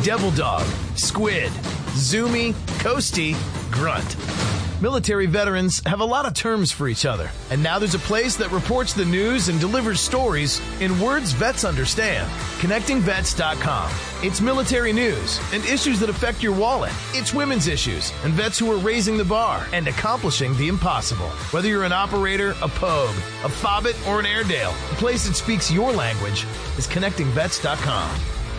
Devil Dog, Squid, Zoomy, Coastie, Grunt. Military veterans have a lot of terms for each other, and now there's a place that reports the news and delivers stories in words vets understand. ConnectingVets.com. It's military news and issues that affect your wallet. It's women's issues and vets who are raising the bar and accomplishing the impossible. Whether you're an operator, a pogue, a fobbit, or an Airedale, the place that speaks your language is ConnectingVets.com.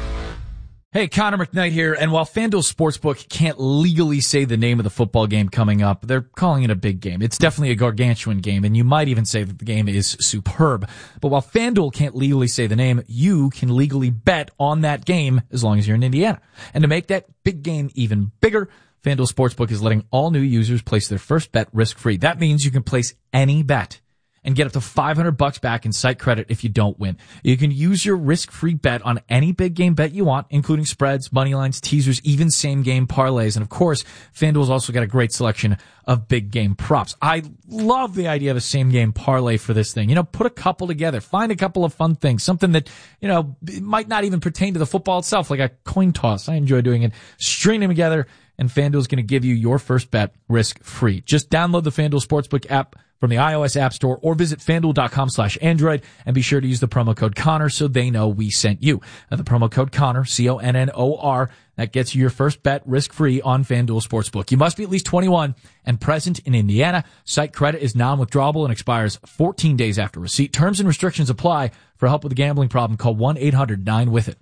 Hey, Connor McKnight here, and while FanDuel Sportsbook can't legally say the name of the football game coming up, they're calling it a big game. It's definitely a gargantuan game, and you might even say that the game is superb. But while FanDuel can't legally say the name, you can legally bet on that game as long as you're in Indiana. And to make that big game even bigger, FanDuel Sportsbook is letting all new users place their first bet risk-free. That means you can place any bet and get up to $500 back in site credit if you don't win. You can use your risk-free bet on any big game bet you want, including spreads, money lines, teasers, even same-game parlays. And of course, FanDuel's also got a great selection of big game props. I love the idea of a same-game parlay for this thing. You know, put a couple together, find a couple of fun things, something that, you know, might not even pertain to the football itself, like a coin toss. I enjoy doing it. String them together, and FanDuel's going to give you your first bet risk-free. Just download the FanDuel Sportsbook app from the iOS App Store or visit FanDuel.com/Android and be sure to use the promo code Connor so they know we sent you. Now, the promo code Connor, CONNOR, that gets you your first bet risk-free on FanDuel Sportsbook. You must be at least 21 and present in Indiana. Site credit is non-withdrawable and expires 14 days after receipt. Terms and restrictions apply. For help with a gambling problem, call 1-800-9-WITH-IT.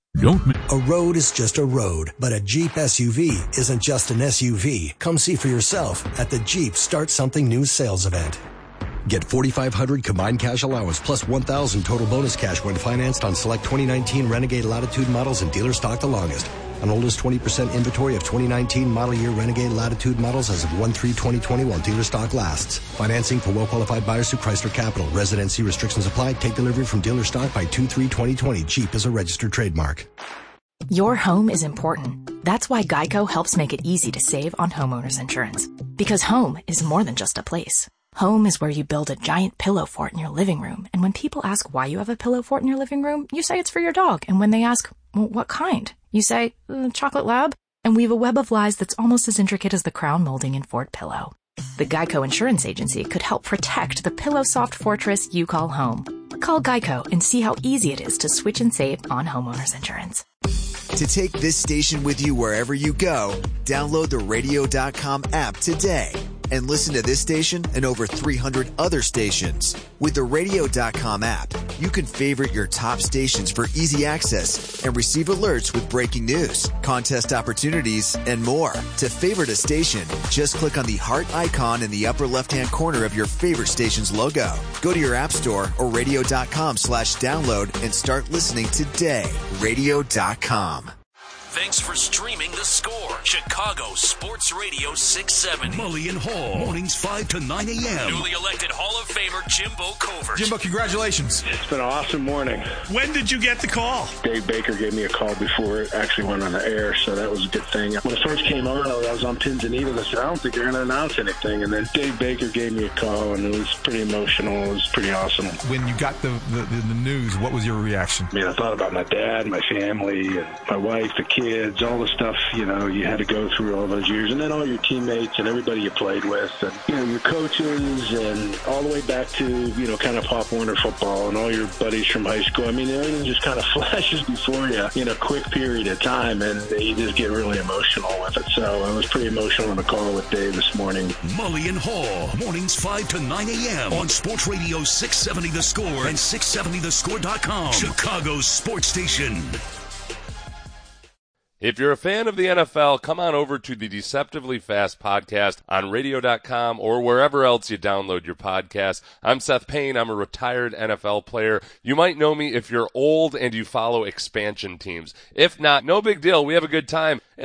A road is just a road, but a Jeep SUV isn't just an SUV. Come see for yourself at the Jeep Start Something New sales event. Get $4,500 combined cash allowance plus $1,000 total bonus cash when financed on select 2019 Renegade Latitude models and dealer stock the longest. An oldest 20% inventory of 2019 model year Renegade Latitude models as of 1/3/2020 while dealer stock lasts. Financing for well-qualified buyers through Chrysler Capital. Residency restrictions apply. Take delivery from dealer stock by 2/3/2020. Jeep is a registered trademark. Your home is important. That's why Geico helps make it easy to save on homeowners insurance. Because home is more than just a place. Home is where you build a giant pillow fort in your living room. And when people ask why you have a pillow fort in your living room, you say it's for your dog. And when they ask, well, what kind? You say, chocolate lab. And weave a web of lies that's almost as intricate as the crown molding in Fort Pillow. The Geico Insurance Agency could help protect the pillow soft fortress you call home. Call Geico and see how easy it is to switch and save on homeowners insurance. To take this station with you wherever you go, download the Radio.com app today and listen to this station and over 300 other stations. With the Radio.com app, you can favorite your top stations for easy access and receive alerts with breaking news, contest opportunities, and more. To favorite a station, just click on the heart icon in the upper left-hand corner of your favorite station's logo. Go to your app store or radio.com/download and start listening today. Radio.com. Thanks for streaming The Score. Chicago Sports Radio 670. Mully and Hall. Mornings 5 to 9 a.m. Newly elected Hall of Famer Jimbo Covert. Jimbo, congratulations. It's been an awesome morning. When did you get the call? Dave Baker gave me a call before it actually went on the air, so that was a good thing. When it first came on, I was on pins and needles. I said, I don't think they're going to announce anything. And then Dave Baker gave me a call, and it was pretty emotional. It was pretty awesome. When you got the news, what was your reaction? I mean, I thought about my dad, my family, and my wife, the kids, all the stuff, you had to go through all those years, and then all your teammates and everybody you played with, and, your coaches, and all the way back to, kind of Pop Warner football and all your buddies from high school. I mean, everything just kind of flashes before you in a quick period of time, and you just get really emotional with it. So I was pretty emotional on the call with Dave this morning. Mully and Hall, mornings 5 to 9 a.m. on Sports Radio 670 The Score and 670thescore.com. Chicago's sports station. If you're a fan of the NFL, come on over to the Deceptively Fast podcast on radio.com or wherever else you download your podcast. I'm Seth Payne. I'm a retired NFL player. You might know me if you're old and you follow expansion teams. If not, no big deal. We have a good time.